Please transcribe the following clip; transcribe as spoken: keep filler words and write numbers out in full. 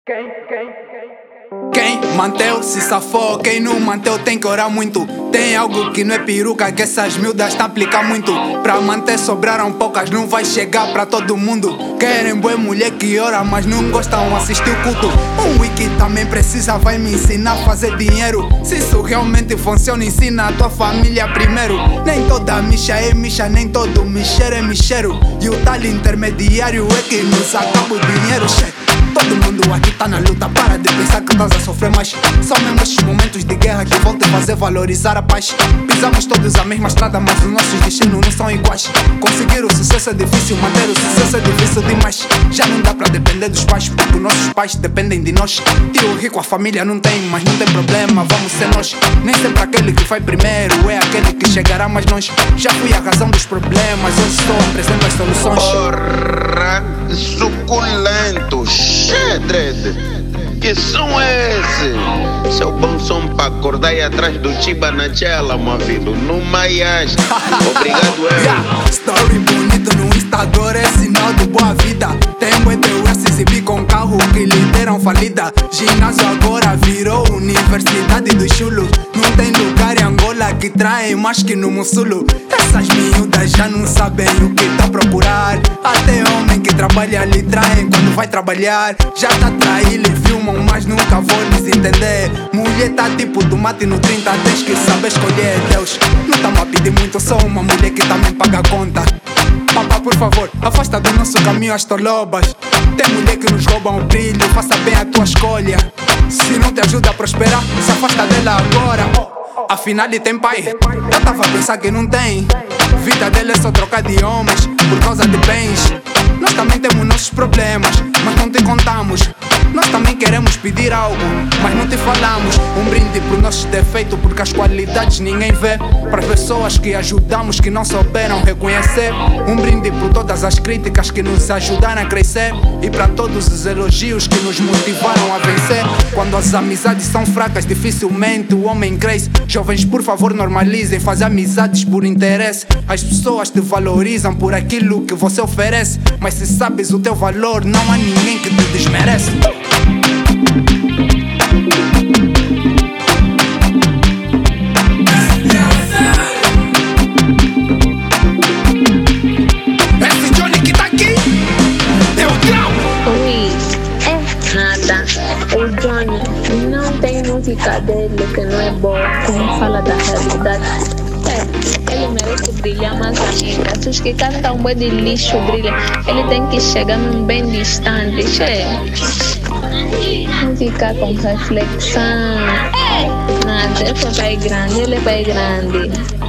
Quem, quem, quem? Quem manteu se safou, quem não manteu tem que orar muito. Tem algo que não é peruca, que essas miúdas tá aplicando muito. Pra manter sobraram poucas, não vai chegar pra todo mundo. Querem boa mulher que ora, mas não gostam assistir o culto. Um wiki também precisa, vai me ensinar a fazer dinheiro. Se isso realmente funciona, ensina a tua família primeiro. Nem toda micha é micha, nem todo micheiro é micheiro. E o tal intermediário é que nos acaba o dinheiro, chefe. Todo mundo aqui tá na luta, para de pensar que estás a sofrer mais. São mesmo estes momentos de guerra que vão te fazer valorizar a paz. Pisamos todos a mesma estrada, mas os nossos destinos não são iguais. Conseguir o sucesso é difícil, manter o sucesso é difícil demais. Já não dá pra depender dos pais, porque os nossos pais dependem de nós. Tio rico a família não tem, mas não tem problema, vamos ser nós. Nem sempre aquele que vai primeiro é aquele que chegará mais longe. Já fui a razão dos problemas, hoje só apresento as soluções. Porra, suculentos. Dread, que som é esse? Seu bom som pra acordar e atrás do Chiba na tela, meu filho, no Maias. Obrigado, eu. Yeah. Story bonito no Instagram é sinal de boa vida. Tem muito eu se exibir com carro que lhe deram falida. Ginásio agora virou universidade dos chulos. Não tem lugar em Angola que traem mais que no Mussulo. Essas miúdas já não sabem o que tá a procurar. Até homem que trabalha lhe traem quando vai trabalhar. Já tá trair, lhe filmam, mas nunca vou lhes entender. Mulher tá tipo tomate no trinta, tens que saber escolher. Deus, não tamo a pedir muito, sou uma mulher que também paga a conta. Papá, por favor, afasta do nosso caminho as tolobas. Tem mulher que nos roubam o brilho, faça bem a tua escolha. Se não te ajuda a prosperar, se afasta dela agora. Afinal ele tem pai, eu tava a pensar que não tem. Vida dele é só trocar de homens por causa de bens. Nós também temos nossos problemas, mas não te contamos. Nós também queremos pedir algo, mas não te falamos. Um brinde por nossos defeitos, porque as qualidades ninguém vê. Para as pessoas que ajudamos, que não souberam reconhecer. Um brinde por todas as críticas que nos ajudaram a crescer. E para todos os elogios que nos motivaram a vencer. Quando as amizades são fracas, dificilmente o homem cresce. Jovens, por favor, normalizem fazer amizades por interesse. As pessoas te valorizam por aquilo que você oferece. Mas se sabes o teu valor, não há ninguém que te desmerece. Esse Johnny que tá aqui, deu grau. Ui, é nada. O Johnny não tem música dele que não é boa, como fala da realidade. É, ele merece brilhar mais ainda. Os que cantam um boi de lixo brilham. Ele tem que chegar num bem distante. Che. Música com reflexão. Nada, esse é pai grande, ele é pai grande.